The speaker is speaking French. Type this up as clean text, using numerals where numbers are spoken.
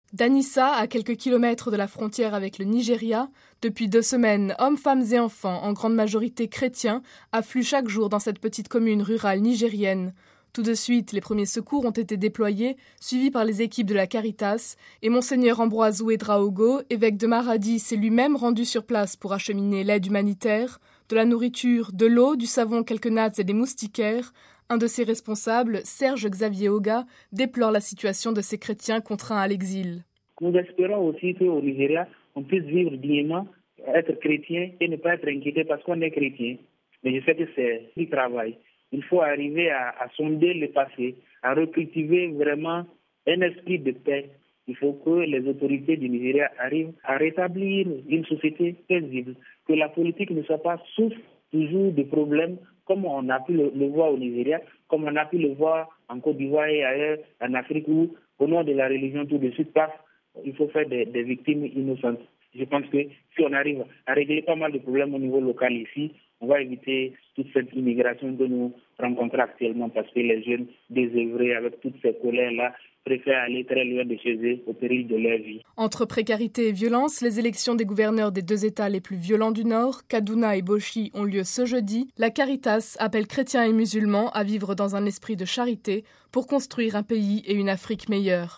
D'Anissa, à quelques kilomètres de la frontière avec le Nigeria, depuis 2 semaines, hommes, femmes et enfants, en grande majorité chrétiens, affluent chaque jour dans cette petite commune rurale nigérienne. Tout de suite, les premiers secours ont été déployés, suivis par les équipes de la Caritas, et Monseigneur Ambroise Ouedraogo, évêque de Maradi, s'est lui-même rendu sur place pour acheminer l'aide humanitaire, de la nourriture, de l'eau, du savon, quelques nattes et des moustiquaires. Un de ses responsables, Serge Xavier Oga, déplore la situation de ces chrétiens contraints à l'exil. Nous espérons aussi qu'au Nigeria, on puisse vivre dignement, être chrétien et ne pas être inquiété parce qu'on est chrétien. Mais je sais que c'est du travail. Il faut arriver à sonder le passé, à recultiver vraiment un esprit de paix. Il faut que les autorités du Nigeria arrivent à rétablir une société paisible, que la politique ne soit pas source toujours de problèmes, comme on a pu le voir au Nigeria, comme on a pu le voir en Côte d'Ivoire et ailleurs en Afrique où, au nom de la religion, tout de suite passe. Il faut faire des victimes innocentes. Je pense que si on arrive à régler pas mal de problèmes au niveau local ici, on va éviter toute cette immigration que nous rencontrons actuellement parce que les jeunes désœuvrés avec toutes ces colères-là préfèrent aller très loin de chez eux au péril de leur vie. Entre précarité et violence, les élections des gouverneurs des 2 États les plus violents du Nord, Kaduna et Bauchi, ont lieu ce jeudi. La Caritas appelle chrétiens et musulmans à vivre dans un esprit de charité pour construire un pays et une Afrique meilleure.